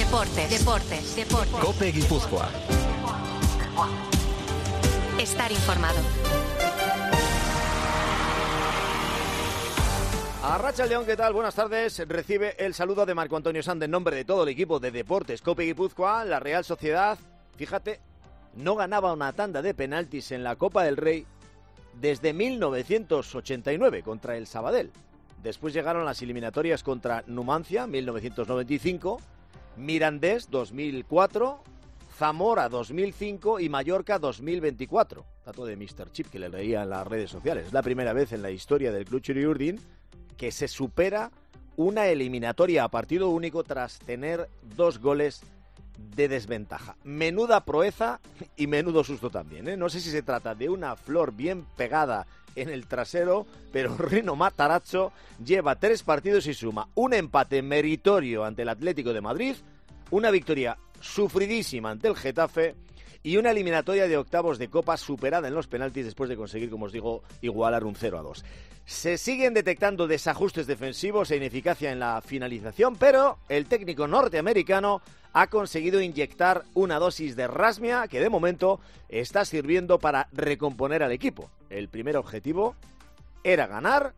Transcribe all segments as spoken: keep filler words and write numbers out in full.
Deportes, deportes, deportes. COPE Guipúzcoa. Estar informado. Arratsaldeon, ¿qué tal? Buenas tardes. Recibe el saludo de Marco Antonio Sande en nombre de todo el equipo de Deportes COPE Guipúzcoa. La Real Sociedad, fíjate, no ganaba una tanda de penaltis en la Copa del Rey desde mil novecientos ochenta y nueve contra el Sabadell. Después llegaron las eliminatorias contra Numancia, mil novecientos noventa y cinco, Mirandés, dos mil cuatro, Zamora, dos mil cinco y Mallorca, dos mil veinticuatro. Dato de míster Chip que le leía en las redes sociales. Es la primera vez en la historia del Club Churiurdin que se supera una eliminatoria a partido único tras tener dos goles de desventaja. Menuda proeza y menudo susto también, ¿eh? No sé si se trata de una flor bien pegada en el trasero, pero Rino Matarazzo lleva tres partidos y suma un empate meritorio ante el Atlético de Madrid, una victoria sufridísima ante el Getafe y una eliminatoria de octavos de Copa superada en los penaltis después de conseguir, como os digo, igualar un cero a dos. Se siguen detectando desajustes defensivos e ineficacia en la finalización, pero el técnico norteamericano ha conseguido inyectar una dosis de rasmia que de momento está sirviendo para recomponer al equipo. El primer objetivo era ganar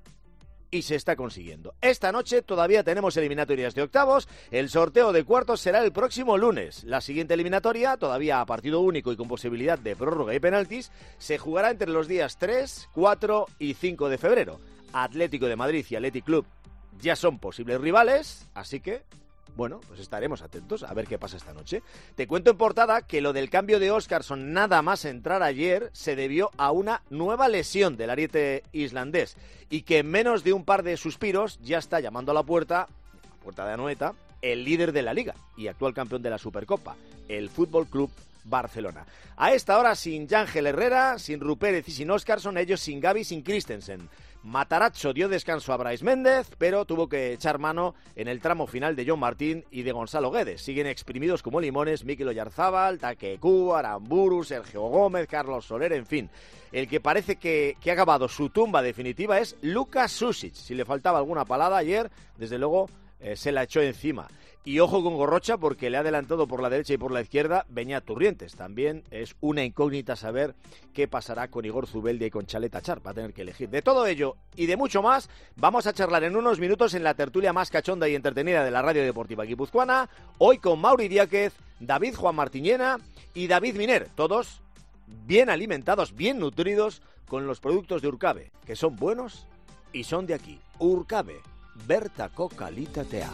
y se está consiguiendo. Esta noche todavía tenemos eliminatorias de octavos. El sorteo de cuartos será el próximo lunes. La siguiente eliminatoria, todavía a partido único y con posibilidad de prórroga y penaltis, se jugará entre los días tres, cuatro y cinco de febrero. Atlético de Madrid y Athletic Club ya son posibles rivales, así que bueno, pues estaremos atentos a ver qué pasa esta noche. Te cuento en portada que lo del cambio de Óskarsson nada más entrar ayer se debió a una nueva lesión del ariete islandés y que en menos de un par de suspiros ya está llamando a la puerta, a la puerta de Anoeta, el líder de la Liga y actual campeón de la Supercopa, el F C Club Barcelona. A esta hora sin Yángel Herrera, sin Rupérez y sin Óskarsson, ellos sin Gavi, sin Christensen. Matarazzo dio descanso a Brais Méndez, pero tuvo que echar mano en el tramo final de John Martín y de Gonzalo Guedes. Siguen exprimidos como limones Mikel Oyarzábal, Takecu, Aramburu, Sergio Gómez, Carlos Soler, en fin. El que parece que, que ha acabado su tumba definitiva es Luka Sušić. Si le faltaba alguna palada ayer, desde luego eh, se la echó encima. Y ojo con Gorrocha porque le ha adelantado por la derecha y por la izquierda Beñat Turrientes. También es una incógnita saber qué pasará con Igor Zubeldia y con Chaleta Char. Va a tener que elegir. De todo ello y de mucho más vamos a charlar en unos minutos en la tertulia más cachonda y entretenida de la radio deportiva guipuzcoana. Hoy con Mauri Diáquez, David Juan Martiñena y David Miner. Todos bien alimentados, bien nutridos con los productos de Urcabe, que son buenos y son de aquí. Urcabe, bertako kalitatea.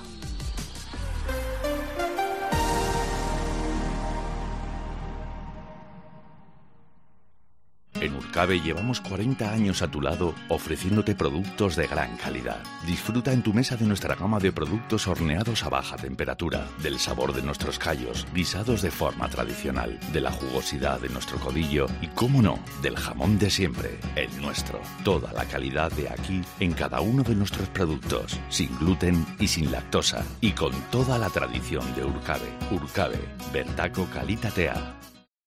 En Urcabe llevamos cuarenta años a tu lado ofreciéndote productos de gran calidad. Disfruta en tu mesa de nuestra gama de productos horneados a baja temperatura, del sabor de nuestros callos, guisados de forma tradicional, de la jugosidad de nuestro codillo y, cómo no, del jamón de siempre, el nuestro. Toda la calidad de aquí en cada uno de nuestros productos, sin gluten y sin lactosa, y con toda la tradición de Urcabe. Urcabe, bertako kalitatea.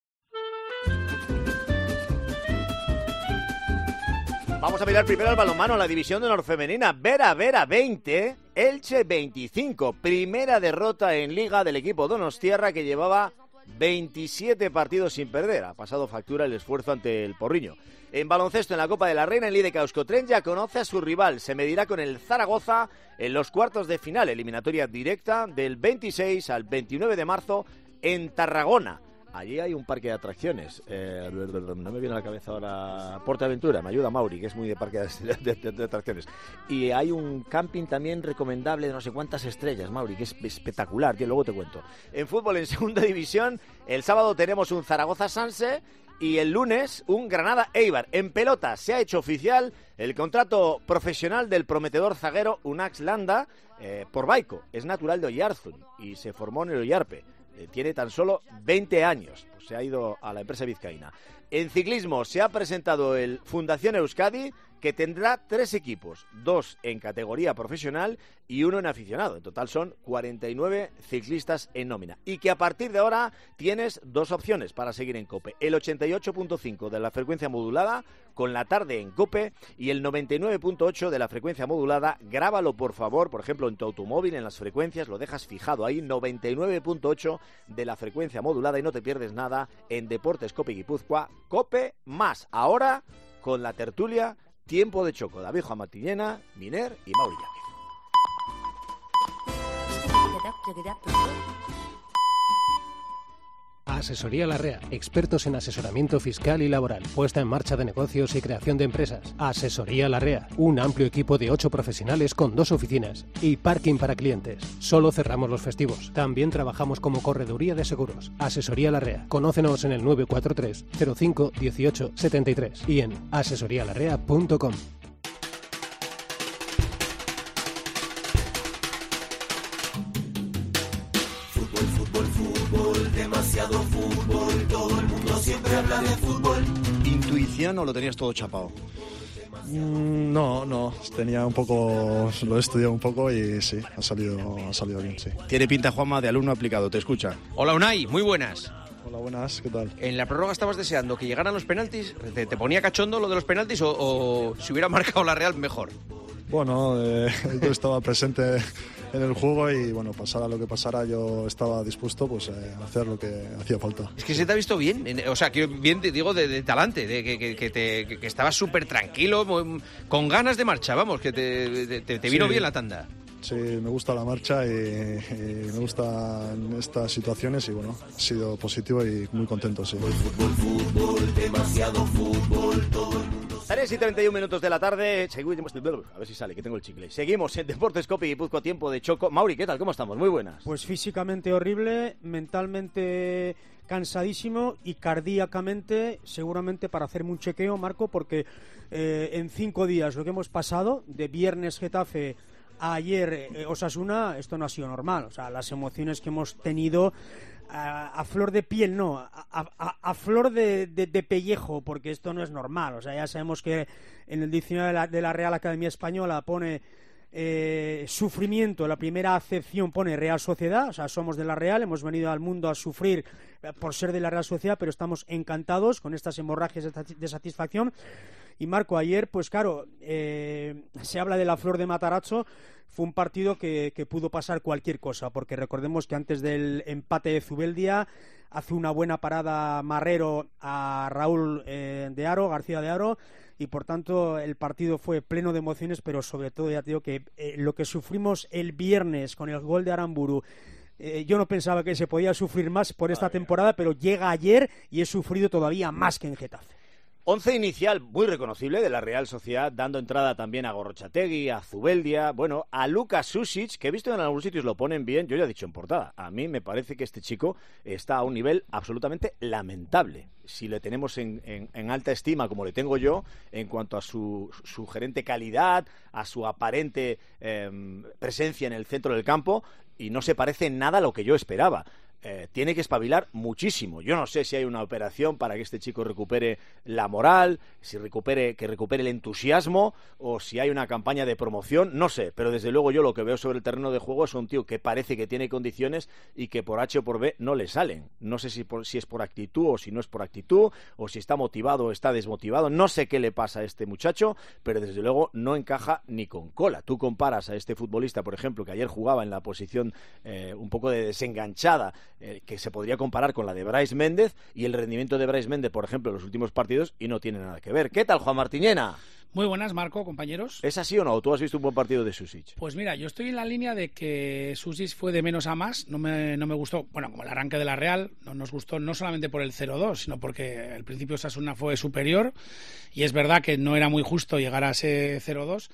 Vamos a mirar primero al balonmano, la división de honor femenina. Vera Vera veinte, Elche veinticinco. Primera derrota en Liga del equipo donostiarra que llevaba veintisiete partidos sin perder. Ha pasado factura el esfuerzo ante el Porriño. En baloncesto, en la Copa de la Reina, el I D K Euskotren ya conoce a su rival. Se medirá con el Zaragoza en los cuartos de final. Eliminatoria directa del veintiséis al veintinueve de marzo en Tarragona. Allí hay un parque de atracciones. Eh, no me viene a la cabeza ahora. PortAventura, me ayuda Mauri, que es muy de parque de, de, de, de atracciones. Y hay un camping también recomendable de no sé cuántas estrellas, Mauri, que es espectacular, que luego te cuento. En fútbol, en segunda división, el sábado tenemos un Zaragoza-Sanse y el lunes un Granada-Eibar. En pelota se ha hecho oficial el contrato profesional del prometedor zaguero Unax Landa eh, por Baico. Es natural de Oyarzun y se formó en el Oyarpe. Tiene tan solo veinte años, pues se ha ido a la empresa vizcaína. En ciclismo se ha presentado el Fundación Euskadi, que tendrá tres equipos, dos en categoría profesional y uno en aficionado. En total son cuarenta y nueve ciclistas en nómina. Y que a partir de ahora tienes dos opciones para seguir en COPE. El ochenta y ocho punto cinco de la frecuencia modulada con la tarde en COPE y el noventa y nueve punto ocho de la frecuencia modulada. Grábalo, por favor, por ejemplo, en tu automóvil, en las frecuencias, lo dejas fijado ahí, noventa y nueve punto ocho de la frecuencia modulada y no te pierdes nada en Deportes COPE Guipúzcoa. COPE más. Ahora con la tertulia Tiempo de Choco. David Juan Martillena, Miner y Mauri Yáñez. Asesoría Larrea, expertos en asesoramiento fiscal y laboral, puesta en marcha de negocios y creación de empresas. Asesoría Larrea, un amplio equipo de ocho profesionales con dos oficinas y parking para clientes. Solo cerramos los festivos. También trabajamos como correduría de seguros. Asesoría Larrea. Conócenos en el nueve cuatro tres cero cinco dieciocho setenta y tres y en asesoría larrea punto com. Demasiado fútbol, todo el mundo siempre habla de fútbol. ¿Intuición o lo tenías todo chapado? Mm, no, no, tenía un poco, lo he estudiado un poco y sí, ha salido, ha salido bien, sí. Tiene pinta, Juanma, de alumno aplicado, te escucha. Hola Unai, muy buenas. Hola, buenas, ¿qué tal? En la prórroga estabas deseando que llegaran los penaltis. ¿Te, te ponía cachondo lo de los penaltis o, o si hubiera marcado la Real mejor? Bueno, eh, yo estaba presente en el juego y bueno, pasara lo que pasara, yo estaba dispuesto pues eh, a hacer lo que hacía falta. Es que se te ha visto bien, o sea, que bien te digo de, de talante, de que, que, que, te, que, que estabas súper tranquilo, con ganas de marcha, vamos, que te, te, te vino sí. bien la tanda. Sí, me gusta la marcha y, y me gustan estas situaciones y bueno, ha sido positivo y muy contento, sí. Fútbol, fútbol, demasiado fútbol, todo el mundo. tres y treinta y un minutos de la tarde, seguimos, a ver si sale, que tengo el chicle. Seguimos en Deportes COPE Guipúzcoa, Tiempo de Choco. Mauri, ¿qué tal? ¿Cómo estamos? Muy buenas. Pues físicamente horrible, mentalmente cansadísimo y cardíacamente seguramente para hacerme un chequeo, Marco, porque eh, en cinco días lo que hemos pasado, de viernes Getafe a ayer eh, Osasuna, esto no ha sido normal. O sea, las emociones que hemos tenido a, a flor de piel, no, a, a, a flor de, de, de pellejo, porque esto no es normal. O sea, ya sabemos que en el diccionario de la, de la Real Academia Española pone eh, sufrimiento, la primera acepción pone Real Sociedad, o sea, somos de la Real, hemos venido al mundo a sufrir por ser de la Real Sociedad, pero estamos encantados con estas hemorragias de satisfacción. Y Marco, ayer, pues claro, eh, se habla de la flor de Matarazzo, fue un partido que, que pudo pasar cualquier cosa, porque recordemos que antes del empate de Zubeldia hace una buena parada Marrero a Raúl eh, de Haro, García de Haro, y por tanto el partido fue pleno de emociones, pero sobre todo ya te digo que eh, lo que sufrimos el viernes con el gol de Aramburu, Eh, yo no pensaba que se podía sufrir más por esta temporada, pero llega ayer y he sufrido todavía más que en Getafe. Once inicial muy reconocible de la Real Sociedad, dando entrada también a Gorrochategui, a Zubeldia, bueno, a Luka Sušić, que he visto en algunos sitios lo ponen bien, yo ya he dicho en portada. A mí me parece que este chico está a un nivel absolutamente lamentable. Si le tenemos en, en, en alta estima, como le tengo yo, en cuanto a su sugerente calidad, a su aparente eh, presencia en el centro del campo, y no se parece en nada a lo que yo esperaba. Eh, tiene que espabilar muchísimo. Yo no sé si hay una operación para que este chico recupere la moral, si recupere, que recupere el entusiasmo, o si hay una campaña de promoción, no sé, pero desde luego yo lo que veo sobre el terreno de juego es un tío que parece que tiene condiciones y que por H o por B no le salen. No sé si, por, si es por actitud o si no es por actitud, o si está motivado o está desmotivado, no sé qué le pasa a este muchacho, pero desde luego no encaja ni con cola. Tú comparas a este futbolista, por ejemplo, que ayer jugaba en la posición eh, un poco de desenganchada, Eh, que se podría comparar con la de Brais Méndez, y el rendimiento de Brais Méndez, por ejemplo, en los últimos partidos, y no tiene nada que ver. ¿Qué tal, Juan Martiñena? Muy buenas, Marco, compañeros. ¿Es así o no? ¿Tú has visto un buen partido de Sušić? Pues mira, yo estoy en la línea de que Sušić fue de menos a más. No me, no me gustó, bueno, como el arranque de la Real, no nos gustó no solamente por el cero dos, sino porque al principio Osasuna fue superior, y es verdad que no era muy justo llegar a ese cero dos,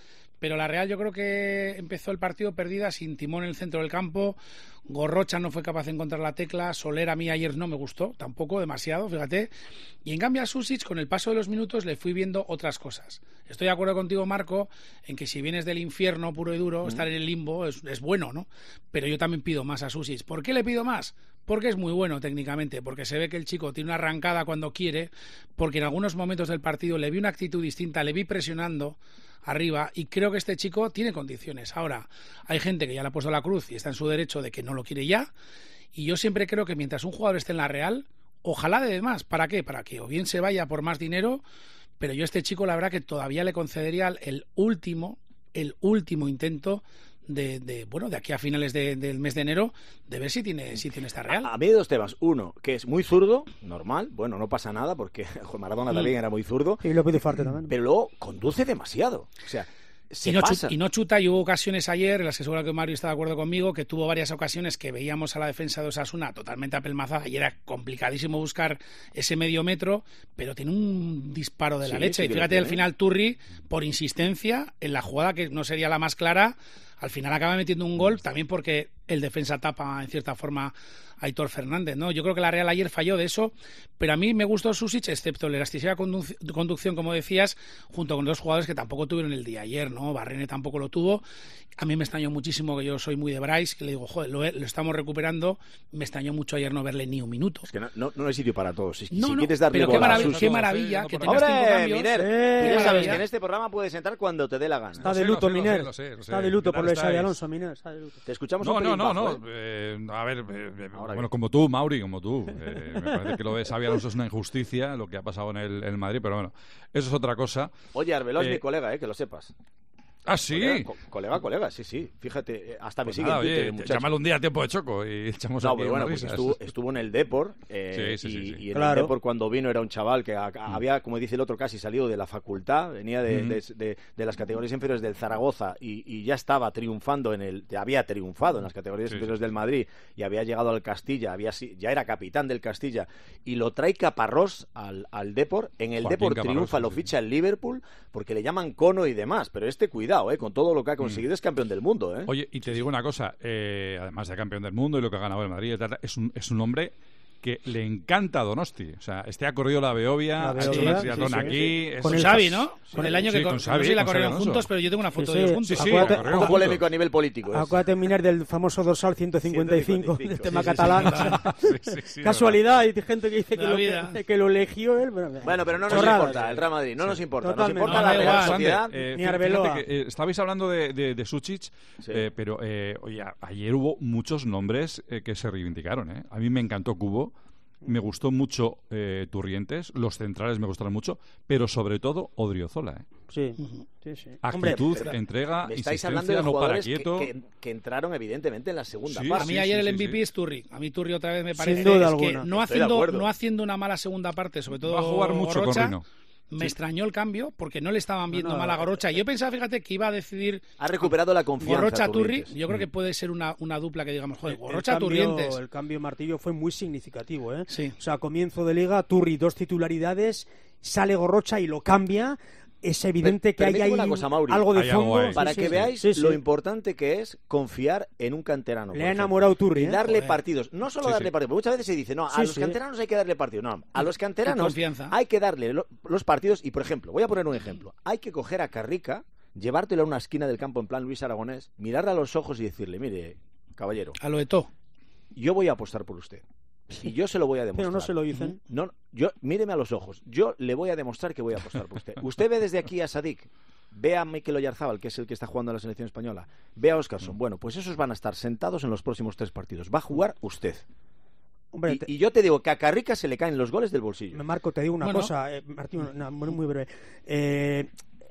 pero la Real yo creo que empezó el partido perdida, sin timón en el centro del campo. Gorrocha no fue capaz de encontrar la tecla. Soler a mí ayer no me gustó, tampoco, demasiado, fíjate. Y en cambio a Susic, con el paso de los minutos, le fui viendo otras cosas. Estoy de acuerdo contigo, Marco, en que si vienes del infierno puro y duro, mm. estar en el limbo es, es bueno, ¿no? Pero yo también pido más a Susic. ¿Por qué le pido más? Porque es muy bueno técnicamente, porque se ve que el chico tiene una arrancada cuando quiere, porque en algunos momentos del partido le vi una actitud distinta, le vi presionando arriba, y creo que este chico tiene condiciones. Ahora, hay gente que ya le ha puesto la cruz y está en su derecho de que no lo quiere ya, y yo siempre creo que mientras un jugador esté en la Real, ojalá de más. ¿Para qué? Para que o bien se vaya por más dinero, pero yo a este chico la verdad que todavía le concedería el último, el último intento de, de bueno, de aquí a finales de, del mes de enero, de ver si tiene, si tiene esta Real. A, a mí hay dos temas. Uno, que es muy zurdo, normal, bueno, no pasa nada, porque Maradona mm. también era muy zurdo. Y lo pide fuerte también. Pero luego conduce demasiado. O sea, se y, no pasa. Chuta, y no chuta, y hubo ocasiones ayer, en las que seguro que Mario está de acuerdo conmigo, que tuvo varias ocasiones que veíamos a la defensa de Osasuna totalmente apelmazada, y era complicadísimo buscar ese medio metro, pero tiene un disparo de la sí, leche. Sí, y fíjate, al final Turri, por insistencia, en la jugada que no sería la más clara, al final acaba metiendo un gol, también porque el defensa tapa en cierta forma a Aitor Fernández, ¿no? Yo creo que la Real ayer falló de eso, pero a mí me gustó Susic, excepto la elasticidad de conducción, como decías, junto con dos jugadores que tampoco tuvieron el día ayer, ¿no? Barrene tampoco lo tuvo. A mí me extrañó muchísimo, que yo soy muy de Bryce, que le digo, joder, lo, lo estamos recuperando. Me extrañó mucho ayer no verle ni un minuto. Es que no, no, no hay sitio para todos. Si, no, si no, quieres darle pero bola qué maravilla, a Susic, qué maravilla sí, que tengas ¡hombre, cinco cambios. Miner! Eh, ya sabes maravilla. que en este programa puedes entrar cuando te dé la gana. Está de luto, Miner. Está de luto por lo de Xabi Alonso, Miner. Está de luto. Te escuchamos no, un no, no, bajo, no. ¿eh? Eh, a ver, eh, eh, bueno, como tú, Mauri, como tú. Eh, me parece que lo de Xabi Alonso es una injusticia, lo que ha pasado en el, en el Madrid, pero bueno, eso es otra cosa. Oye, Arbeló es eh, mi colega, eh, que lo sepas. ¿Ah, sí? Colega, co colega, colega, sí, sí. Fíjate, hasta pues me nada, sigue en oye, Twitter, llámalo un día a tiempo de choco y echamos no, aquí pero bueno, unas pues risas. estuvo, estuvo en el Depor eh, sí, sí, y, sí, sí. y en claro. el Depor cuando vino era un chaval que a, a, había, como dice el otro, casi salido de la facultad, venía de, mm. de, de, de las categorías inferiores del Zaragoza y, y ya estaba triunfando en el, había triunfado en las categorías sí, inferiores sí. del Madrid y había llegado al Castilla, había ya era capitán del Castilla y lo trae Caparrós al, al Depor, en el Joaquín Depor triunfa, Caparrós, lo sí. ficha el Liverpool porque le llaman cono y demás, pero este cuidado, eh, con todo lo que ha conseguido mm. es campeón del mundo, ¿eh? Oye, y te digo una cosa, eh, además de campeón del mundo y lo que ha ganado el Madrid, es un, es un hombre que le encanta a Donosti. O sea, este ha corrido la Beovia, ha hecho una triatlón sí, sí, aquí. Sí. Es... Con el Xavi, ¿no? Sí, con el año sí, que con, con Xavi, no sé si la corrieron juntos, pero yo tengo una foto sí, sí. de ellos juntos. Sí, sí, acuérdate, un poco polémico a nivel político. ¿eh? Acuérdate, Miner, del famoso dorsal ciento cincuenta y cinco, del tema sí, catalán. Sí, sí, sí, Casualidad, hay gente que dice que lo, que, que lo eligió él. Pero, bueno, pero no nos chorradas. importa el Real Madrid, no nos importa. Totalmente. Nos importa no, la no, Real igual, Sociedad. Eh, ni Arbeloa. Que, eh, estabais hablando de, de, de Susic, sí. eh, pero eh, oye, ayer hubo muchos nombres eh, que se reivindicaron. Eh. A mí me encantó Cubo. Me gustó mucho eh, Turrientes, los centrales me gustaron mucho, pero sobre todo Odriozola. ¿eh? Sí, uh-huh. sí, sí. Actitud, Hombre, entrega, estáis insistencia, hablando de no para jugadores quieto. Que, que, que entraron evidentemente en la segunda sí, parte. A mí sí, ayer sí, el sí, M V P sí. es Turri. A mí Turri otra vez me parece Sin duda es alguna. que no haciendo, no haciendo una mala segunda parte, sobre todo va a jugar mucho Gorrocha, con Rino. Me sí. extrañó el cambio porque no le estaban viendo no, no, mal a Gorrocha. Y yo pensaba, fíjate, que iba a decidir. Ha recuperado la confianza. Gorrocha-Turri. Yo creo que puede ser una, una dupla que digamos, joder, Gorrocha-Turrientes. El cambio Martillo fue muy significativo, ¿eh? Sí. O sea, comienzo de liga, Turri, dos titularidades, sale Gorrocha y lo cambia. Es evidente pero, que hay ahí cosa, Mauri, algo de hay fondo. algo para sí, que sí, veáis sí, sí. lo importante que es confiar en un canterano. Le ha enamorado Turri, y darle ¿eh? partidos. No solo sí, darle sí. partidos, porque muchas veces se dice, no, a sí, los sí. canteranos hay que darle partidos. No, a los canteranos hay que darle lo, los partidos. Y, por ejemplo, voy a poner un ejemplo. Hay que coger a Carrica, llevártelo a una esquina del campo en plan Luis Aragonés, mirarle a los ojos y decirle, mire, caballero, A lo de todo. yo voy a apostar por usted. Y yo se lo voy a demostrar. Pero no se lo dicen. No, yo, míreme a los ojos. Yo le voy a demostrar que voy a apostar por usted. Usted ve desde aquí a Sadik, ve a Mikel Oyarzábal, que es el que está jugando a la selección española, ve a Óscarson. Bueno, pues esos van a estar sentados en los próximos tres partidos. Va a jugar usted. Hombre, y, te... y yo te digo que a Carrica se le caen los goles del bolsillo. Marco, te digo una bueno. cosa, eh, Martín, una, muy, muy breve. Eh,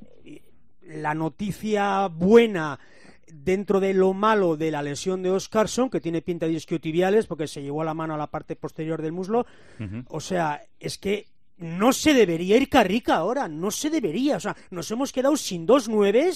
la noticia buena dentro de lo malo de la lesión de Óscarson, que tiene pinta de isquiotibiales porque se llevó la mano a la parte posterior del muslo, uh-huh. o sea, es que no se debería ir Carrica ahora, no se debería, o sea, nos hemos quedado sin dos nueves,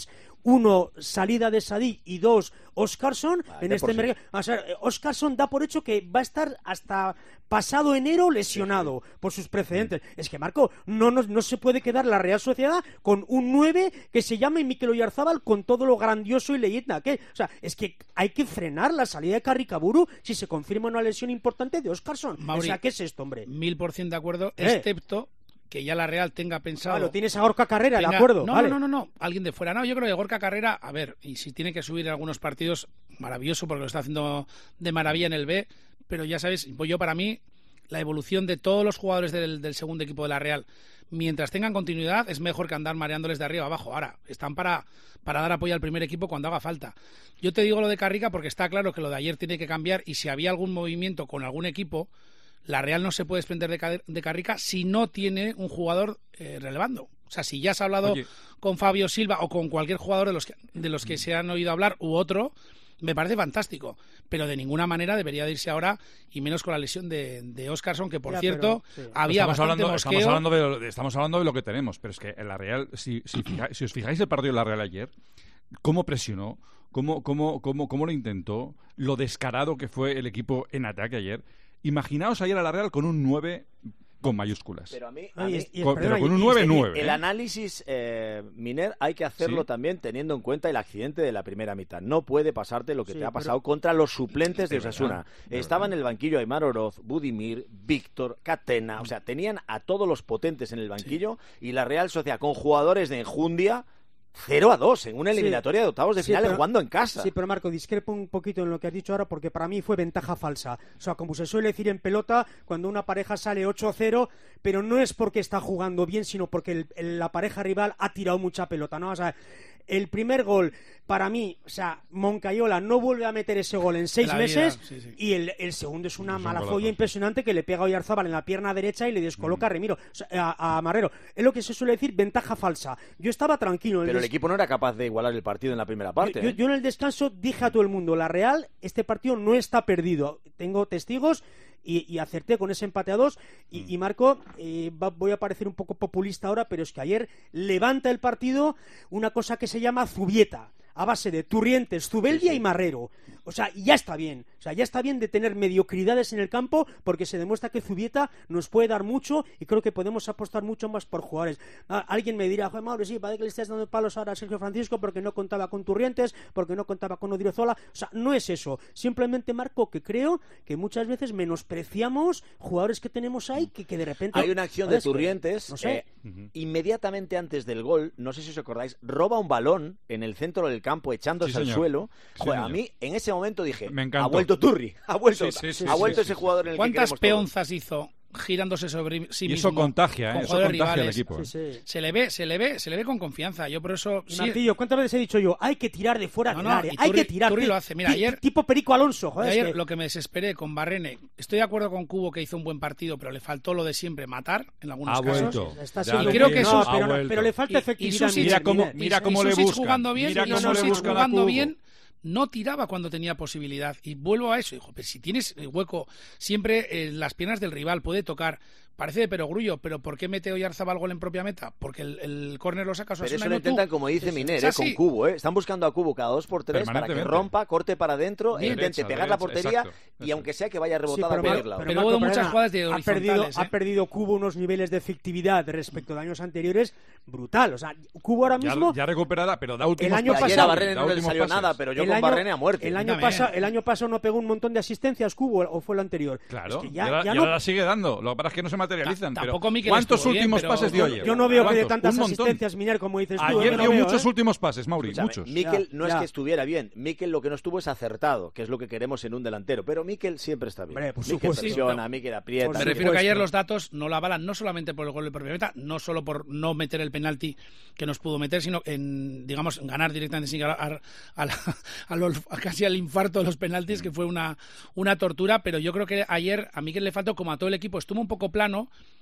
uno, salida de Sadí y dos, Óscarson. Ah, en de este por sí. mercado, o sea, Óscarson da por hecho que va a estar hasta pasado enero lesionado sí, sí. por sus precedentes. Mm. Es que, Marco, no, no, no se puede quedar la Real Sociedad con un nueve que se llame Mikel Oyarzábal con todo lo grandioso y leyenda que, o sea, es que hay que frenar la salida de Carricaburu si se confirma una lesión importante de Óscarson. O sea, ¿qué es esto, hombre? Mil por ciento de acuerdo, ¿Eh? excepto que ya la Real tenga pensado... Ah, lo tienes a Gorka Carrera, tenga... de acuerdo. No, vale. no, no, no, no, alguien de fuera. No, yo creo que Gorka Carrera, a ver, y si tiene que subir algunos partidos, maravilloso, porque lo está haciendo de maravilla en el B, pero ya sabes, pues yo para mí, la evolución de todos los jugadores del, del segundo equipo de la Real, mientras tengan continuidad, es mejor que andar mareándoles de arriba a abajo. Ahora, están para, para dar apoyo al primer equipo cuando haga falta. Yo te digo lo de Carrica porque está claro que lo de ayer tiene que cambiar, y si había algún movimiento con algún equipo, la Real no se puede desprender de, de Carrica si no tiene un jugador eh, relevando. O sea, si ya has hablado Oye. con Fabio Silva o con cualquier jugador de los que, de los que mm. se han oído hablar u otro, me parece fantástico. Pero de ninguna manera debería de irse ahora, y menos con la lesión de, de Óscarson, que por ya, cierto, pero, sí. había estamos bastante hablando, mosqueo. Estamos hablando, de, lo, estamos hablando de lo que tenemos, pero es que en la Real, si, si, fija, si os fijáis el partido de la Real ayer, cómo presionó, cómo, cómo, cómo, cómo lo intentó, lo descarado que fue el equipo en ataque ayer. Imaginaos ayer a la Real con un nueve con mayúsculas. Pero a mí, a mí y, y, con, pero con un nueve nueve. El análisis, eh, Miner, hay que hacerlo ¿Sí? también teniendo en cuenta el accidente de la primera mitad. No puede pasarte lo que sí, te ha pasado pero... contra los suplentes de Osasuna. Estaba en el banquillo Aimar Oroz, Budimir, Víctor, Catena. O sea, tenían a todos los potentes en el banquillo sí. y la Real Sociedad con jugadores de enjundia cero a dos en una eliminatoria sí, de octavos de sí, finales pero, jugando en casa. Sí, pero Marco, discrepo un poquito en lo que has dicho ahora porque para mí fue ventaja falsa. O sea, como se suele decir en pelota, cuando una pareja sale ocho a cero, pero no es porque está jugando bien, sino porque el, el, la pareja rival ha tirado mucha pelota, ¿no? O sea, el primer gol, para mí, o sea, Moncayola no vuelve a meter ese gol en seis meses vida, sí, sí. y el, el segundo es una es mala un folla impresionante que le pega a Oyarzábal en la pierna derecha y le descoloca mm. a Remiro, o sea, a, a Marrero. Es lo que se suele decir ventaja falsa. Yo estaba tranquilo. Pero el, el equipo no era capaz de igualar el partido en la primera parte. Yo, ¿eh? yo, yo en el descanso dije a todo el mundo, la Real, este partido no está perdido. Tengo testigos y, y acerté con ese empate a dos y, mm. y Marco, eh, va, voy a parecer un poco populista ahora, pero es que ayer levanta el partido una cosa que se llama Zubieta, a base de Turrientes, Zubeldia sí, sí. y Marrero. O sea, ya está bien. O sea, ya está bien de tener mediocridades en el campo porque se demuestra que Zubieta nos puede dar mucho y creo que podemos apostar mucho más por jugadores. Ah, alguien me dirá, joder, Mauro, sí, parece que le estás dando palos ahora a Sergio Francisco porque no contaba con Turrientes, porque no contaba con Odriozola. O sea, no es eso. Simplemente, Marco, que creo que muchas veces menospreciamos jugadores que tenemos ahí que, que de repente... Hay una acción de Turrientes, no sé. eh, uh-huh. inmediatamente antes del gol, no sé si os acordáis, roba un balón en el centro del campo echándose sí, al suelo. Joder, sí, a mí en ese momento dije, ha vuelto Turri, ha vuelto, sí, sí, sí, ha vuelto sí, sí, ese jugador en el que ¿Cuántas peonzas todos? hizo girándose sobre sí y mismo? Eso contagia, ¿eh? Eso contagia rivales. al equipo. Sí, sí. Se le ve, se le ve, se le ve con confianza. Yo por eso sí. Martillo, ¿cuántas veces he dicho yo? Hay que tirar de fuera no, del no, área, hay Turri, que tirar. Turri lo hace. Mira, ayer tipo Perico Alonso, joder, ayer es que... lo que me desesperé con Barrene. Estoy de acuerdo con Cubo que hizo un buen partido, pero le faltó lo de siempre, matar en algunos ha casos. Vuelto. Está y creo que no, eso pero, no, pero le falta efectividad. Y, y mira cómo, mira cómo le busca. jugando bien, mira y cómo le busca jugando bien. No tiraba cuando tenía posibilidad. Y vuelvo a eso. Dijo, pero si tienes hueco siempre en las piernas del rival, puede tocar. Parece de perogrullo, pero ¿por qué mete Oyarzábal gol en propia meta? Porque el, el córner lo saca Osasuna. Pero eso lo intentan, tú. como dice Miner, eh, con Cubo. Eh. Están buscando a Cubo cada dos por tres para que rompa, corte para adentro, e intente pegar derecha, la portería exacto, y exacto. aunque sea que vaya rebotada sí, pero, a pedirla. Pero, pero hubo muchas jugadas de ha perdido, ¿eh? ha perdido Cubo unos niveles de efectividad respecto de años anteriores brutal. O sea, Cubo ahora mismo... Ya, ya recuperará, pero da últimos el año pases. pasado, Ayer a Barrene no le salió pases. nada, pero yo el con año, Barrene a muerte. El año, pasado, el año pasado no pegó un montón de asistencias Cubo, o fue el anterior. Claro, es que ya, ya, ya, ya no... la sigue dando. Lo que pasa es que no se materializan. Tampoco ¿Cuántos últimos pases dio ayer? Yo no veo que de tantas asistencias, Miner, como dices tú. Ayer no dio veo, muchos ¿eh? últimos pases, Mauri, muchos. Mikel no es que estuviera bien. Mikel lo que no estuvo es acertado, que es lo que queremos en un delantero. Pero Mikel siempre está bien. Mikel presiona, Mikel aprieta. Me refiero que ayer los datos no la avalan, no solamente por el gol de propia meta, no solo por no meter el penalti que nos pudo meter, sino en, digamos, ganar directamente sin ganar a, a, a los, a casi al infarto de los penaltis, que fue una, una tortura. Pero yo creo que ayer a Mikel le faltó, como a todo el equipo, estuvo un poco plano.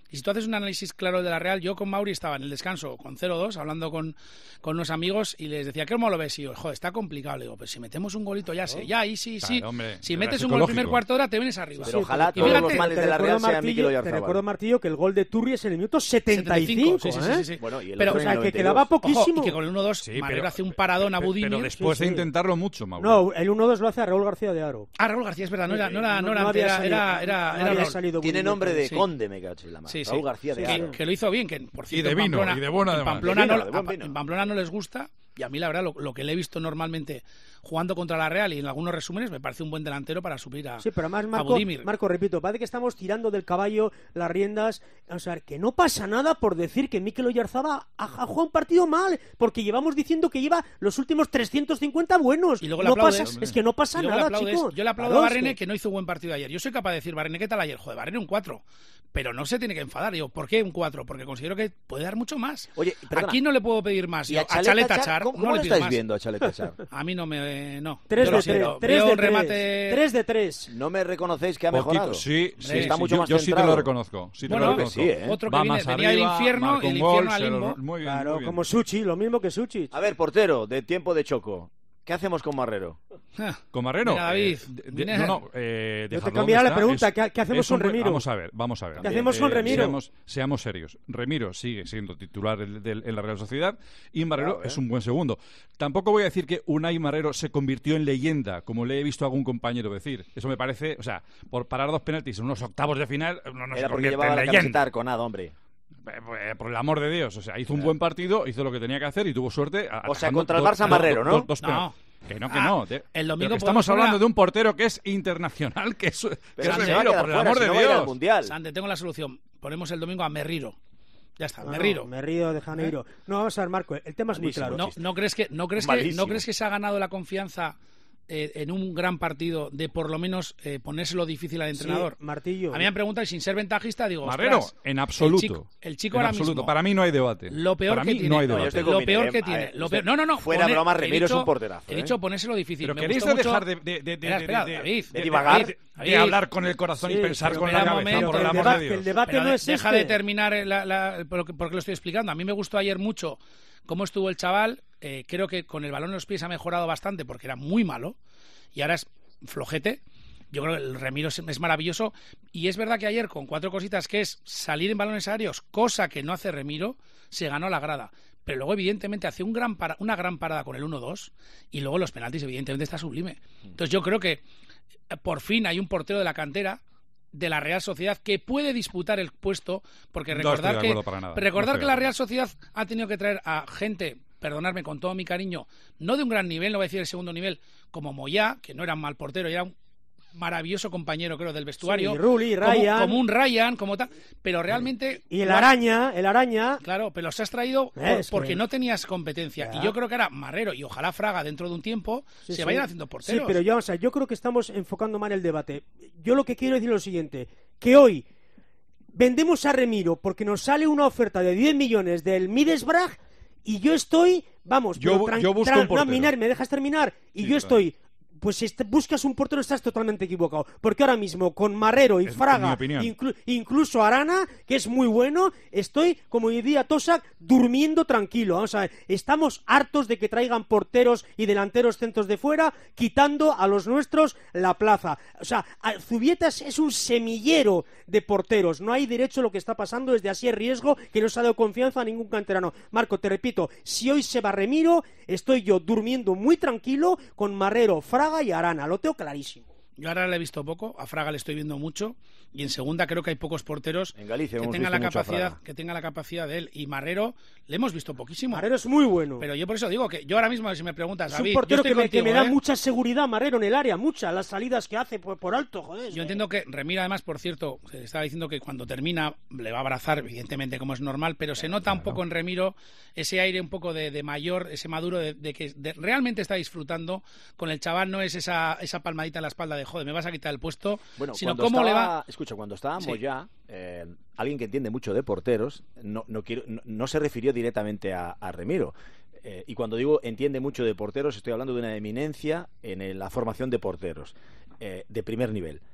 Y si tú haces un análisis claro de la Real, yo con Mauri estaba en el descanso con cero dos, hablando con, con unos amigos y les decía, ¿cómo lo ves? Y yo, joder, está complicado. Le digo, pues si metemos un golito ya sé, ya ahí sí, sí. Claro, hombre, si metes un gol en el primer cuarto de hora, te vienes arriba. Pero sí, ojalá y todos fíjate, los males de la Real sean Mikel Oyarzabal. Te recuerdo, Martillo, que el gol de Turri es en el minuto setenta y cinco, sí, sí, ¿eh? sí, sí. Bueno, y el pero, otro o sea, en el que noventa y dos. quedaba poquísimo. Ojo, y que con el uno dos, Sí, Marero pero- hace un paradón a Budimir. Pero después Sí, de sí. intentarlo mucho, Mauro. No, el uno dos lo hace a Raúl García de Aro. Ah, Raúl García, es verdad, no era, no era, no era, No había era, salido- era, era, no era había Raúl. salido Tiene Budimir, nombre de sí. conde, me cacho en la mano. Sí, sí. Raúl García de que, Aro. que lo hizo bien, que por cierto, de en vino, Pamplona, y de bueno, en además. Pamplona, De vino, no, de buen a- vino. en Pamplona no les gusta, y a mí la verdad lo, lo que le he visto normalmente jugando contra la Real y en algunos resúmenes me parece un buen delantero para subir a, Sí, pero además, a Marco, Budimir. Marco, repito, parece que estamos tirando del caballo las riendas. O sea, que no pasa nada por decir que Mikel Oyarzabal ha, ha jugado un partido mal, porque llevamos diciendo que lleva los últimos trescientos cincuenta buenos. Y luego le no aplaudes. pasa, es que no pasa Y luego le nada, aplaudes. chico. Yo le aplaudo Claro, a es Barrene que- que no hizo un buen partido ayer. Yo soy capaz de decir, Barrene, ¿qué tal ayer? Joder, Barrene un cuatro. Pero no se tiene que enfadar. Digo, ¿por qué un cuatro? Porque considero que puede dar mucho más. Oye, perdona. Aquí no le puedo pedir más. ¿Y Yo, a a Chalet Chalet Tachar? Tachar ¿Cómo, no cómo le lo pido estáis más. viendo a Chalet Tachar? A mí no me... No. Tres Yo lo de siento. tres, tres Veo de un tres, remate... tres de tres. ¿No me reconocéis que ha Poquito, mejorado? sí, Que sí, está sí, mucho yo, más yo sí te centrado. lo reconozco. Sí te Bueno, lo creo que reconozco. sí, ¿eh? Otro que Va viene, más venía arriba, del infierno marca y un el gol, infierno al se lo- limbo. Muy bien, Claro, muy bien. como Suchi, lo mismo que Suchi. A ver, portero, de tiempo de Choco. ¿Qué hacemos con Marrero? Ah, ¿Con Marrero? Mira, David, Eh, de- de- mira. no, no, eh, Yo te dejadlo cambiaré donde la está. pregunta, Es- ¿qué- qué hacemos es un con buen- Remiro? Vamos a ver, vamos a ver. ¿Qué hacemos con Remiro? Seamos, seamos serios. Remiro sigue siendo titular del- del- en la Real Sociedad y Marrero Claro, ¿eh? es un buen segundo. Tampoco voy a decir que Unai Marrero se convirtió en leyenda, como le he visto a algún compañero decir. Eso me parece, o sea, por parar dos penaltis en unos octavos de final, no, no se Era porque convierte llevaba en la leyenda. camiseta arconada, hombre. Eh, pues, por el amor de Dios, o sea, hizo un buen partido, hizo lo que tenía que hacer y tuvo suerte. a- O sea, atajando contra el dos- Barça Marrero, dos- ¿no? dos- dos No. penaltis. Que no, que Ah, no. te- el pero domingo que estamos podemos hablando poner a- de un portero que es internacional, que es, que Pero es se va a Remiro, quedar por el fuera, amor si de no va a ir al Dios. Mundial. Sante, tengo la solución. Ponemos el domingo a Merriro. Ya está, No, Merriro. no, Merrido de Janeiro. No, vamos a ver, Marco, el tema es muy Malísimo, claro. ¿No, no crees que no crees que Malísimo. no crees que se ha ganado la confianza eh, en un gran partido de por lo menos eh, ponérselo difícil al entrenador? Sí, Martillo. A mí me han preguntado y sin ser ventajista digo, Marrero, ostras, en absoluto. El chico, el chico en ahora absoluto. mismo. Para mí no hay debate. Lo peor Para que mí tiene, no hay No, yo debate. estoy con lo Miguel, peor eh. que A tiene, ver, lo usted- peor- no, no, no, fuera pone- broma, he Remiro es dicho- un porterazo, He ¿eh? dicho ponérselo difícil. Pero Me queréis gustó de dejar mucho- de, de, de, de, Espera, espera, de- de- David, de divagar. de- David, de hablar con el corazón Sí, y pensar pero con espera la un cabeza, momento, por el el amor debate- de que el Dios. debate Pero no de- es deja este. de terminar la, la, por, lo que, por qué lo estoy explicando. A mí me gustó ayer mucho cómo estuvo el chaval. Eh, creo que con el balón en los pies ha mejorado bastante porque era muy malo y ahora es flojete. Yo creo que el Remiro es, es maravilloso y es verdad que ayer con cuatro cositas que es salir en balones aéreos, cosa que no hace Remiro, se ganó la grada. Pero luego, evidentemente, hace un gran para, una gran parada con el uno dos y luego los penaltis, evidentemente, está sublime. Entonces yo creo que eh, por fin hay un portero de la cantera de la Real Sociedad que puede disputar el puesto, porque No estoy recordar de que acuerdo para nada. recordar No estoy que de la acuerdo. Real Sociedad ha tenido que traer a gente, perdonadme con todo mi cariño, no de un gran nivel, no voy a decir el segundo nivel, como Moyá, que no era un mal portero, era un maravilloso compañero, creo, del vestuario. Sí, Rulli, como- Ryan. Como, un Ryan, como tal. Pero realmente. Y el lo has- araña, el araña. Claro, pero los has traído por- Es que- porque no tenías competencia. Ya. Y yo creo que era Marrero y ojalá Fraga dentro de un tiempo Sí, se sí. vayan haciendo porteros. Sí, pero yo, o sea, yo creo que estamos enfocando mal el debate. Yo lo que quiero decir es lo siguiente, que hoy vendemos a Remiro porque nos sale una oferta de diez millones del Middlesbrough y yo estoy, vamos, Yo pero bu- yo busco un no, portero. Miner, ¿me dejas terminar? Y Sí, yo claro. estoy, pues si est- buscas un portero estás totalmente equivocado, porque ahora mismo con Marrero y Es- en Fraga, mi opinión. inclu- incluso Arana, que es muy bueno, estoy, como diría Tosak, durmiendo tranquilo. Vamos a ver, estamos hartos de que traigan porteros y delanteros centros de fuera, quitando a los nuestros la plaza. O sea, a- Zubietas es un semillero de porteros. No hay derecho a lo que está pasando, desde así es riesgo que no se ha dado confianza a ningún canterano. Marco, te repito, si hoy se va Remiro, estoy yo durmiendo muy tranquilo con Marrero, Fraga y Arana. Lo tengo clarísimo. Yo ahora le he visto poco, a Fraga le estoy viendo mucho y en segunda creo que hay pocos porteros En Galicia que hemos tengan visto la mucho a capacidad Fraga. que tengan la capacidad de él. Y Marrero le hemos visto poquísimo. Marrero es muy bueno. Pero yo por eso digo que yo ahora mismo si me preguntas, Es David, un yo portero estoy que me, que contigo, me da ¿eh? mucha seguridad, Marrero, en el área, muchas, las salidas que hace por, por alto, joder. Yo entiendo que Remiro, además, por cierto, se estaba diciendo que cuando termina le va a abrazar, evidentemente, como es normal, pero se nota un poco en Remiro ese aire un poco de, de mayor, ese maduro, de, de que de- realmente está disfrutando con el chaval, no es esa, esa palmadita en la espalda de, joder, me vas a quitar el puesto, Bueno, sino cuando cómo le estaba- va... Escucha, cuando estábamos Sí. ya, eh, alguien que entiende mucho de porteros, no, no, quiero, no, no se refirió directamente a, a Remiro. Eh, y cuando digo entiende mucho de porteros, estoy hablando de una eminencia en el- la formación de porteros, eh, de primer nivel.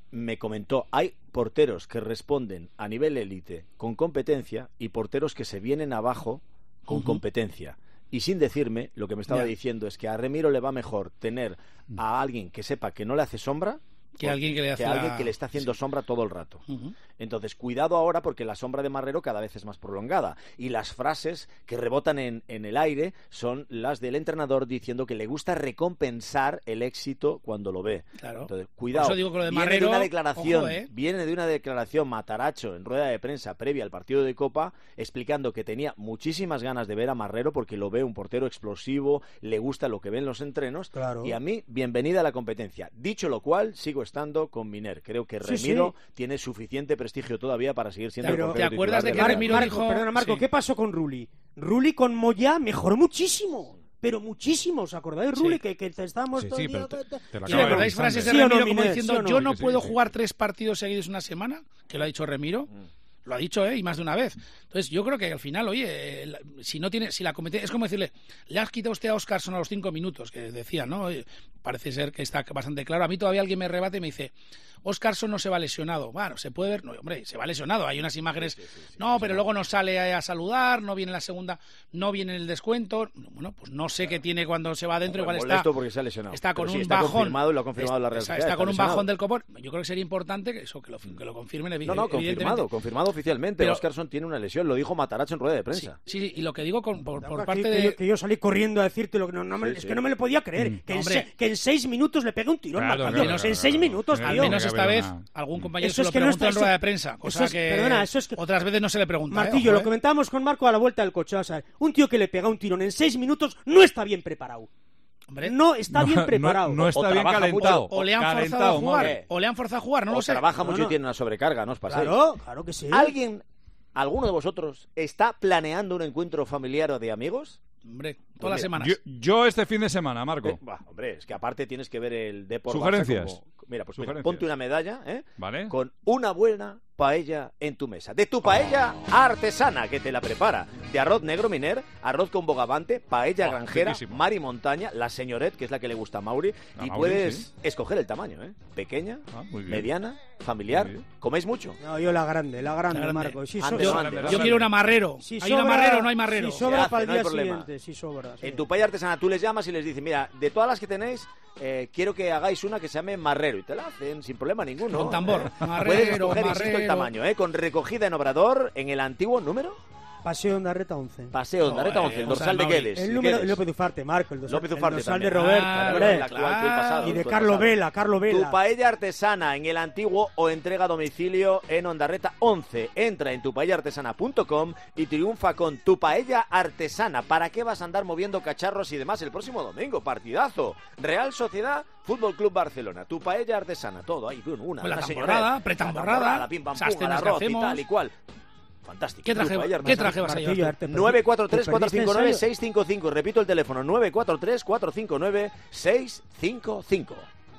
me comentó, hay porteros que responden a nivel élite con competencia y porteros que se vienen abajo con uh-huh. competencia. Y sin decirme, lo que me estaba yeah. diciendo es que a Remiro le va mejor tener a alguien que sepa que no le hace sombra que alguien que le, hace que, la... alguien que le está haciendo sí. sombra todo el rato. Uh-huh. Entonces, cuidado ahora porque la sombra de Marrero cada vez es más prolongada y las frases que rebotan en, en el aire son las del entrenador diciendo que le gusta recompensar el éxito cuando lo ve. Claro. Entonces, cuidado. Por eso digo que lo de viene Marrero, de una declaración, ojo, ¿eh? viene de una declaración Mataracho en rueda de prensa previa al partido de Copa explicando que tenía muchísimas ganas de ver a Marrero porque lo ve un portero explosivo, le gusta lo que ve en los entrenos claro. y a mí, bienvenida a la competencia. Dicho lo cual, sigo estando con Miner. Creo que Remiro sí, sí. tiene suficiente prestigio todavía para seguir siendo Pero, el portero ¿te acuerdas de que Mar- Remiro Marco, dijo... Perdona, Marco, sí. ¿qué pasó con Rulli? Rulli con Moyá mejoró muchísimo. Pero muchísimo, ¿os acordáis, Rulli? Sí. Que, que estábamos sí, todo sí, el día... Te, te ¿Sí, ¿recordáis frases de ¿Sí Remiro no, como Miner, diciendo ¿sí no? yo no sí, puedo sí, jugar sí. tres partidos seguidos una semana? Que lo ha dicho Remiro. Mm. Lo ha dicho, ¿eh? Y más de una vez. Entonces, yo creo que al final, oye, la, si no tiene, si la competencia, es como decirle, le has quitado usted a Óscarson a los cinco minutos, que decía, ¿no? Oye, parece ser que está bastante claro. A mí todavía alguien me rebate y me dice, Óscarson no se va lesionado. Bueno, se puede ver, no, hombre, se va lesionado. Hay unas imágenes, sí, sí, sí, no, sí, pero sí, luego no sale a, a saludar, no viene en la segunda, no viene en el descuento. Bueno, pues no sé claro. qué tiene cuando se va adentro, igual está. Porque se ha lesionado. Está con pero un sí, está bajón. Confirmado y lo ha confirmado la Real está, Sociedad, está con está un lesionado. bajón del copón. Yo creo que sería importante que eso, que lo, que lo confirmen, evidentemente. No, no, confirmado, confirmado oficialmente. Pero, Óscarson tiene una lesión, lo dijo Mataracho en rueda de prensa. Sí, sí y lo que digo con, por, por parte que, de... Que yo, que yo salí corriendo a decirte lo que no, no me, sí, es sí. que no me lo podía creer. Mm, que, en hombre. se, que en seis minutos le pegue un tirón claro, Marquillo. claro, En seis minutos, Al tío. menos esta vez una... algún compañero eso se es lo que no preguntó está, en rueda eso, de prensa, cosa es, que, perdona, eso es que otras veces no se le pregunta. Marquillo, eh, lo comentábamos con Marco a la vuelta del coche. O sea, un tío que le pega un tirón en seis minutos no está bien preparado. Hombre, no está no, bien preparado. No, no está o bien calentado. O, o le han calentado, forzado a jugar. madre. O le han forzado a jugar, no o lo sé. trabaja no, mucho no. y tiene una sobrecarga, no os paséis. Claro, claro que sí. ¿Alguien, alguno de vosotros, está planeando un encuentro familiar o de amigos? Hombre, todas pues las semanas. Yo, yo este fin de semana, Marco. Eh, bah, hombre, es que aparte tienes que ver el Depor. Sugerencias. Como... Mira, pues Sugerencias. mira, ponte una medalla, ¿eh? Vale. Con una buena paella en tu mesa. De tu paella artesana, que te la prepara. De arroz negro Miner, arroz con bogavante, paella Oh, granjera, riquísimo. mar y montaña, la señoret, que es la que le gusta a Mauri. A y Mauri, puedes sí. escoger el tamaño, ¿eh? Pequeña, Ah, muy bien. mediana, familiar. Muy bien. ¿Coméis mucho? No, yo la grande, la grande, La grande. Marco. Sí, Antes, so- no, so- antes, Yo no. quiero un amarrero. si ¿Hay sobra- un amarrero o no hay marrero? Si sobra hace, para el no hay día problema. siguiente, si sobra. Sí. En tu paella artesana tú les llamas y les dices, mira, de todas las que tenéis, eh, quiero que hagáis una que se llame marrero. Y te la hacen sin problema ninguno. Con tambor. Eh, Marrero, Puedes escoger, insisto, el marrero. tamaño, ¿eh? Con recogida en Obrador, en el antiguo número. Paseo Ondarreta once. Paseo de Ondarreta Joder, once, el o dorsal sea, de Mauri. Guedes. El número Guedes. López Ufarte, Marco. El dorsal, López Ufarte el dorsal de también. Roberto. Ah, hombre. el actual, que el pasado, Y de el Carlo pasado. Vela, Carlo Vela. Tu paella artesana en el antiguo o entrega a domicilio en Ondarreta once. Entra en tu paella artesana punto com y triunfa con tu paella artesana. ¿Para qué vas a andar moviendo cacharros y demás el próximo domingo? Partidazo. Real Sociedad, Fútbol Club Barcelona. Tu paella artesana, todo ahí. Una, Con la una tamborrada, señora. pretamborrada, La pim pam esas pum, al cenas que arroz y hacemos. tal y cual. Fantástico. ¿Qué traje, Tu paella ¿qué artesana. traje vas a Marquillo, llevar? te perdí- nueve cuatro tres, te cuatro perdiste cinco en nueve, serio. seis cinco cinco. Repito el teléfono, nueve cuatro tres, cuatro cinco nueve, seis cinco cinco.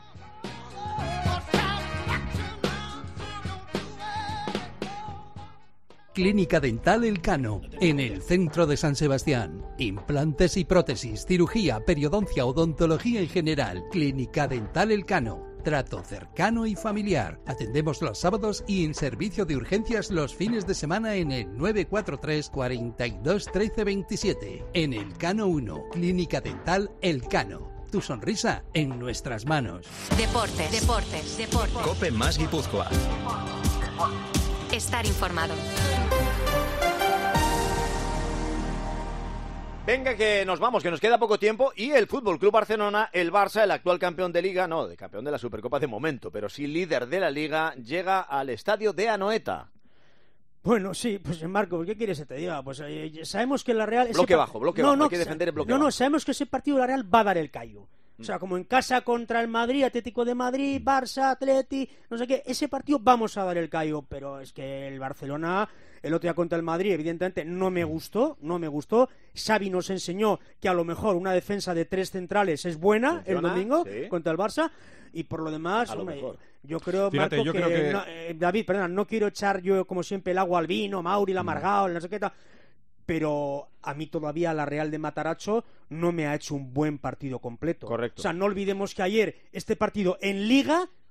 Clínica Dental Elcano, en el centro de San Sebastián. Implantes y prótesis, cirugía, periodoncia, odontología en general. Clínica Dental Elcano. Trato cercano y familiar. Atendemos los sábados y en servicio de urgencias los fines de semana en el nueve cuatro tres, cuarenta y dos, trece veintisiete. En Elcano uno, Clínica Dental Elcano. Tu sonrisa en nuestras manos. Deportes, deportes, deportes. Cope más Guipúzcoa. Estar informado. Venga, que nos vamos, que nos queda poco tiempo. Y el Fútbol Club Barcelona, el Barça, el actual campeón de Liga, no, de campeón de la Supercopa de momento, pero sí líder de la Liga, llega al estadio de Anoeta. Bueno, sí, pues Marco, ¿qué quieres que te diga? Pues eh, sabemos que la Real... ese Bloque pa- bajo, bloque no, bajo, no, hay que defender el bloque No, no, bajo. sabemos que ese partido de la Real va a dar el callo. O sea, como en casa contra el Madrid, Atlético de Madrid, Barça, Atleti, no sé qué, ese partido vamos a dar el callo, pero es que el Barcelona, el otro día contra el Madrid, evidentemente no me gustó, no me gustó. Xavi nos enseñó que a lo mejor una defensa de tres centrales es buena Funciona, el domingo sí. contra el Barça, y por lo demás, A lo hombre, mejor. yo creo, Fíjate, Marco, yo que, creo que- no, eh, David, perdona, no quiero echar yo como siempre el agua al vino, Mauri, el amargado, el no sé qué tal, pero a mí todavía la Real de Mataracho no me ha hecho un buen partido completo. Correcto. O sea, no olvidemos que ayer este partido en Liga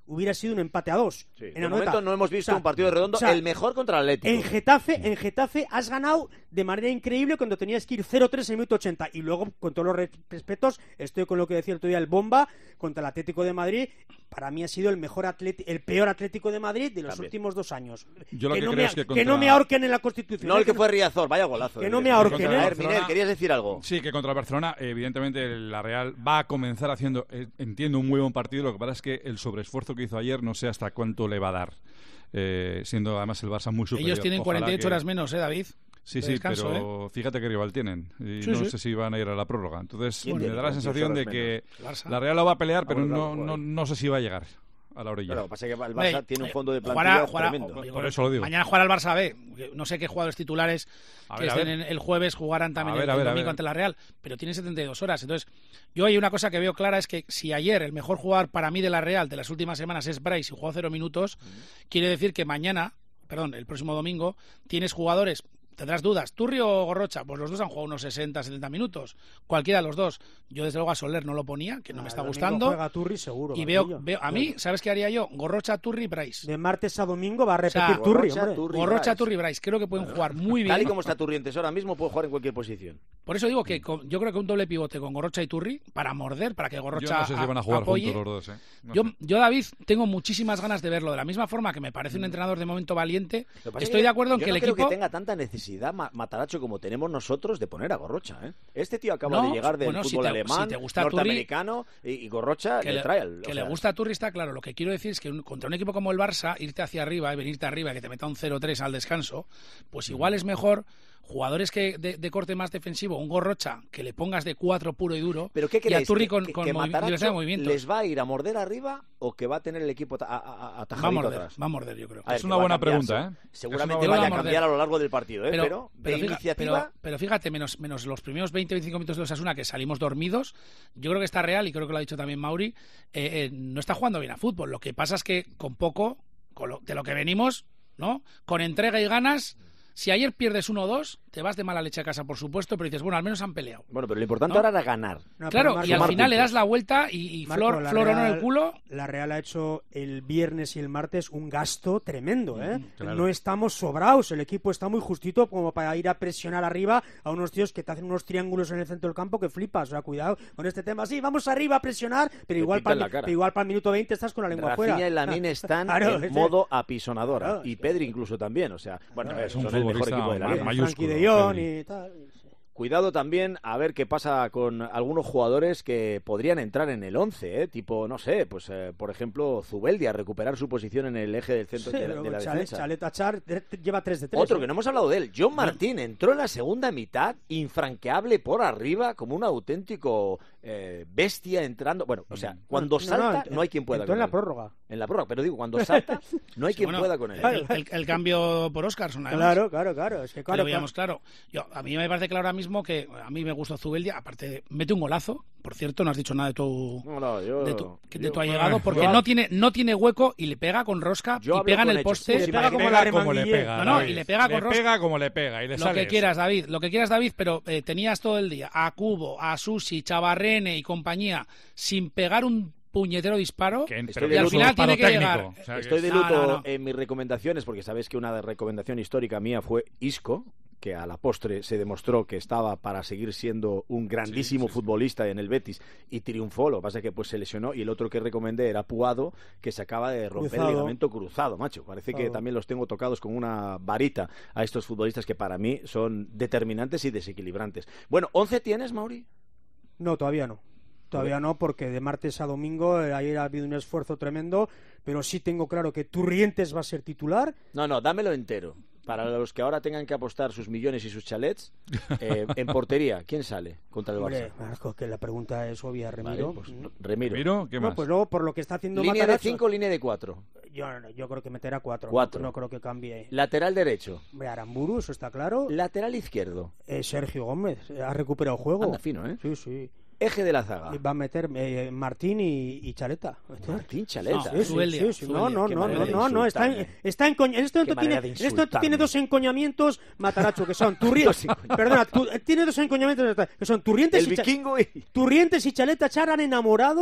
hubiera sido un empate a dos. Sí. En De Anoeta. momento no hemos visto O sea, un partido redondo, o sea, el mejor contra el Atlético. En Getafe, en Getafe has ganado de manera increíble cuando tenías que ir cero tres en el minuto ochenta. Y luego, con todos los respetos, estoy con lo que decía el otro día el Bomba contra el Atlético de Madrid. Para mí ha sido el mejor atleti- el peor Atlético de Madrid de los También. últimos dos años. Yo lo que no creo me, es que que contra- no me ahorquen en la Constitución. No el que no- fue Riazor, vaya golazo. Que eh. no me ahorquen, Contra- ¿eh? A ver, Miguel, ¿querías decir algo? Sí, que contra el Barcelona, evidentemente, la Real va a comenzar haciendo, eh, entiendo, un muy buen partido. Lo que pasa es que el sobreesfuerzo que hizo ayer no sé hasta cuánto le va a dar, eh, siendo además el Barça muy superior. Ellos tienen Ojalá cuarenta y ocho que... horas menos, ¿eh, David? Sí, de sí, descanso, pero ¿eh? fíjate qué rival tienen. Y Sí, no sí. sé si van a ir a la prórroga. Entonces, ¿Quién me tiene da la cuarenta y ocho sensación de horas que menos? la Real lo va a pelear, pero Ah, bueno, no, claro, no, no sé si va a llegar a la orilla. Claro, lo que pasa es que el Barça Hombre, tiene un fondo de jugará- plantilla jugará- tremendo. oye, Por eso lo digo. Mañana jugará el Barça B. No sé qué jugadores titulares A que ver, a estén ver. en el jueves jugarán también A ver, el, a el ver, a domingo ver. ante la Real, pero tiene setenta y dos horas. Entonces, yo hay una cosa que veo clara, es que si ayer el mejor jugador para mí de la Real de las últimas semanas es Bryce y jugó cero minutos, quiere decir que mañana, perdón, el próximo domingo, tienes jugadores. Tendrás dudas, ¿Turri o Gorrocha? Pues los dos han jugado unos sesenta, setenta minutos. Cualquiera de los dos. Yo, desde luego, a Soler no lo ponía, que no Ah, me está el domingo gustando. juega Turri seguro. Y veo, Marquillo. veo, a mí, ¿sabes qué haría yo? Gorrocha, Turri, Bryce. De martes a domingo va a O repetir sea, Turri, Gorrocha, hombre. Turri, Gorrocha, Bryce. Turri, Bryce. Creo que pueden jugar muy bien. Tal y como está Turrientes ahora mismo, puede jugar en cualquier posición. Por eso digo que con- yo creo que un doble pivote con Gorrocha y Turri para morder, para que Yo Gorrocha no sé si van a jugar apoye. juntos los dos. ¿eh? No Yo, sé. yo, David, tengo muchísimas ganas de verlo. De la misma forma que me parece un entrenador de momento valiente, Lo que pasa es estoy que de acuerdo en yo que no el creo equipo... que tenga tanta necesidad ma- Mataracho como tenemos nosotros de poner a Gorrocha, ¿eh? Este tío acaba No, de llegar del bueno, si fútbol te- alemán, si te gusta norteamericano, y, y Gorrocha que le trae al... que o le sea, gusta a Turri está claro. Lo que quiero decir es que un- contra un equipo como el Barça, irte hacia arriba y venirte arriba, que te meta un cero tres al descanso, pues igual es mejor jugadores que de, de corte más defensivo, un Gorrocha que le pongas de cuatro puro y duro, ¿Pero qué y a creéis? Turri ¿Que, con, que- con que movi- diversidad de Mataracho movimientos. les va a ir a morder arriba o que va a tener el equipo ta- a, a, a, Va a atajadito morder, atrás? va a morder, yo creo. A ver, Es que una va a buena cambiar, pregunta, se- ¿eh? Seguramente Es una vaya buena a pregunta. cambiar a lo largo del partido, ¿eh? Pero, Pero, pero de fija- iniciativa... pero- pero fíjate, menos, menos los primeros veinte veinticinco minutos de Osasuna que salimos dormidos, yo creo que está real, y creo que lo ha dicho también Mauri, eh, eh, no está jugando bien a fútbol. Lo que pasa es que con poco, con lo- de lo que venimos, ¿no? Con entrega y ganas, si ayer pierdes uno o dos, te vas de mala leche a casa, por supuesto, pero dices, bueno, al menos han peleado. Bueno, pero lo importante ¿No? ahora era ganar. No, pero Claro, Marco, y al Marco, final le puntos. das la vuelta y, y Marco, Flor, la Flor o no en el Real- culo. La Real ha hecho el viernes y el martes un gasto tremendo, ¿eh? claro. No estamos sobrados, el equipo está muy justito como para ir a presionar arriba a unos tíos que te hacen unos triángulos en el centro del campo que flipas. O sea, cuidado con este tema. Sí, vamos arriba a presionar, pero Te igual pitan para, la cara. pero igual para el minuto veinte estás con la lengua Rafinha fuera. y Lamine están Claro, en este- modo apisonadora. Claro, y es que- Pedri incluso también. O sea, bueno, Es son un el mejor futbolista equipo de la ma- liga. mayúsculo. Frankie de Jong Pedri. y tal. Cuidado también a ver qué pasa con algunos jugadores que podrían entrar en el once, ¿eh? Tipo, no sé, pues eh, por ejemplo, Zubeldia, recuperar su posición en el eje del centro Sí, de, la- pero de la Chalet- defensa. Chalet Achar de- lleva tres de tres. Otro ¿eh? que no hemos hablado de él, John Martín, entró en la segunda mitad, infranqueable por arriba, como un auténtico eh, bestia entrando. Bueno, o sea, cuando No, no, salta, no, no, hay quien pueda entró con en la él. prórroga. En la prórroga, pero digo, cuando salta, no hay Sí, quien bueno, pueda con él. El, el- el cambio por Oscarson, además. Claro, claro, claro. Es que Que claro, lo veíamos claro. Yo, a mí me parece claro ahora mismo que a mí me gustó Zubeldia, aparte mete un golazo, por cierto, no has dicho nada de tu No, no, yo, de tu, que- de yo- tu allegado, porque yo- no tiene no tiene hueco y le pega con rosca Yo y hablo pega en con el hechos. poste. Le Le pega como pega la como le Remanguillé. pega. No, no, David. y le pega con Le rosca. pega como le pega. Y le Lo sale que eso. quieras, David, lo que quieras, David, pero eh, tenías todo el día a Cubo, a Susi, Chavarrene y compañía sin pegar un puñetero disparo Que- Estoy pero de que al no es un final tiene que disparo llegar. técnico. O sea, que Estoy de No, luto no, no. en mis recomendaciones, porque sabéis que una recomendación histórica mía fue Isco, que a la postre se demostró que estaba para seguir siendo un grandísimo Sí, sí, sí. futbolista en el Betis y triunfó. Lo que pasa es que pues se lesionó, y el otro que recomendé era Puado, que se acaba de romper Cruzado. el ligamento cruzado, macho. Parece que Cruzado. también los tengo tocados con una varita a estos futbolistas que para mí son determinantes y desequilibrantes. Bueno, ¿once tienes, Mauri? No, todavía no. Todavía no, porque de martes a domingo eh, ayer ha habido un esfuerzo tremendo, pero sí tengo claro que Turrientes va a ser titular. No, no, dámelo entero. Para los que ahora tengan que apostar sus millones y sus chalets, eh, en portería, ¿quién sale contra el Hombre, Barça? Marco, que la pregunta es obvia, Remiro. Vale, pues, Mm. Remiro. Miro, ¿qué No, más? pues luego por lo que está haciendo ¿Línea de Matarazzo, cinco o línea de cuatro? yo, yo creo que meterá cuatro. Cuatro. No, no creo que cambie. Lateral derecho. Hombre, Aramburu, eso está claro. Lateral izquierdo. Eh, Sergio Gómez eh, ha recuperado juego. Anda fino, ¿eh? Sí, sí. Eje de la zaga. Y va a meter eh, Martín y, y Chaleta. Martín Chaleta. No, Sí, sí, Zubeldia, sí, sí. No, Zubeldia, no, qué no, manera no, de no, no, está en, insultarme. está en, coña- en este momento Qué tiene, manera de en este momento insultarme. tiene dos encoñamientos, Mataracho, que son Turri- Dos encoñamientos. perdona, tu- tiene dos encoñamientos que son Turrientes El y Cha- vikingo y... Turrientes y Chaleta Char han enamorado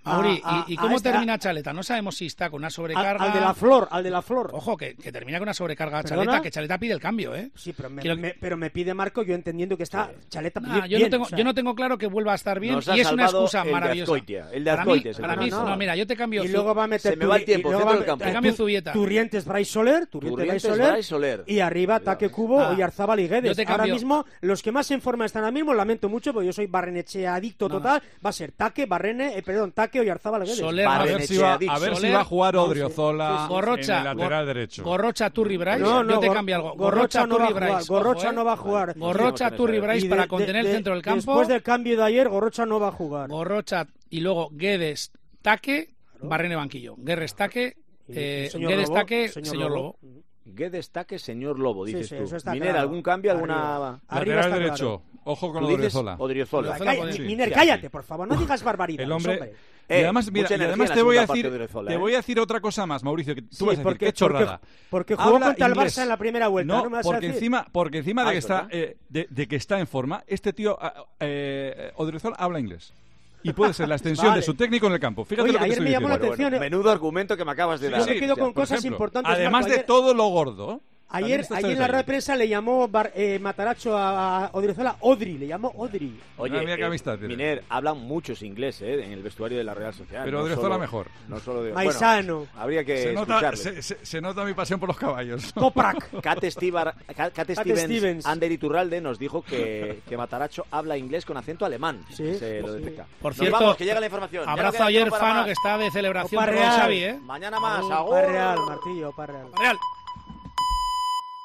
Mauri, a- ¿y, y a cómo esta- termina Chaleta? No sabemos si está con una sobrecarga. Al, al de la flor, al de la flor. Ojo, que, que termina con una sobrecarga ¿Perdona? Chaleta, que Chaleta pide el cambio, ¿eh? Sí, pero me, Quiero- me- pero me pide Marco, yo entendiendo que está Chaleta Nah, bien, yo, no tengo, o sea, yo no tengo claro que vuelva a estar bien Nos ha y es una salvado excusa el de maravillosa. Azcoitia, el de para mí, Azcoitia, para mí, seguro. no, mira, yo te cambio. Y Zu- luego va a meter Se me va el Turri- tiempo, y luego centro va a del campo. meter Te cambio Tu- Zubieta. Turrientes, Brais Soler, Turrientes, Brais Turrientes, Soler, Brais Soler. y arriba Taque Cubo, Ah. Oyarzábal y Guedes. Yo te Ahora cambio- mismo, los que más en forma están ahora mismo, lamento mucho, porque yo soy Barrenechea adicto No, total, va a ser Taque, Barrene, eh, perdón, Taque, Oyarzábal y Guedes. Soler, A ver si va, a Barrenechea, ver si Soler, va a jugar no, sí, Odriozola sí, sí. Gorrocha, en el lateral Gor- derecho. Gorrocha, Turri, Brais. No, no, yo te Gor- cambio algo. Gorrocha Gorrocha, no va a Turri, jugar, Brais. Gorrocha ojo, no ¿eh? va a jugar. Gorrocha, Turri, Brais Y para de- contener de- el centro del campo. Después del cambio de ayer, Gorrocha no va a jugar. Gorrocha y luego Guedes, Taque, Barrene banquillo. Guedes, Taque, Y eh, señor Guedes, Lobo, Taque, señor señor Lobo. Lobo. ¿Qué destaque, señor Lobo, Sí, dices sí, tú? eso está Miner, claro. ¿algún cambio, Arriba. alguna...? Arriba Lateral está derecho. Ojo con ¿Tú dices Odriozola. Odriozola. Odriozola. Calla- Sí. Miner, Sí, cállate, sí. por favor, no digas barbaridades. El hombre. hombre. Y Eh, además, mira, mucha y energía además en la te voy a segunda parte decir, de Odriozola, te ¿eh? voy a decir otra cosa más, Mauricio, que tú Sí, vas a decir, porque- qué chorrada. porque- porque jugó Habla contra el inglés. Barça en la primera vuelta, No, ¿no me vas a porque decir? encima, porque encima de Ah, que es está, verdad. eh, de, de que está en forma, este tío, ah, eh, Odriozola habla inglés. Y puede ser la extensión Vale. de su técnico en el campo. Fíjate Oye, lo que te ayer estoy me llamó la diciendo. atención, Bueno, menudo argumento que me acabas de Yo dar. me quedo con por cosas ejemplo, importantes. Además Marco, de ayer- todo lo gordo. también Ayer, está ayer este en la rueda de detalle. prensa le llamó Bar- eh, Mataracho a, a Odriozola Odri, le llamó Odri. Oye, Mira, mira qué eh, amistad tiene. Miner, hablan muchos inglés ¿eh? en el vestuario de la Real Sociedad. Pero no Odriozola solo- mejor. No solo de, Maisano. Bueno, habría que Se nota, escucharle. se, se- se nota mi pasión por los caballos. Toprak. Cat, Stivar- Cat- Cat Stevens. Stevens, Ander Iturralde nos dijo que, que Mataracho habla inglés con acento alemán. Sí, se lo sí. detecta. Por Nos cierto, vamos, que llega la información. Ya no abrazo queda ayer tiempo para Fano, más. que está de celebración Opa por Real. Xavi, ¿eh? Mañana más. Opa Agur. Real, Martillo, Opa Real. Real.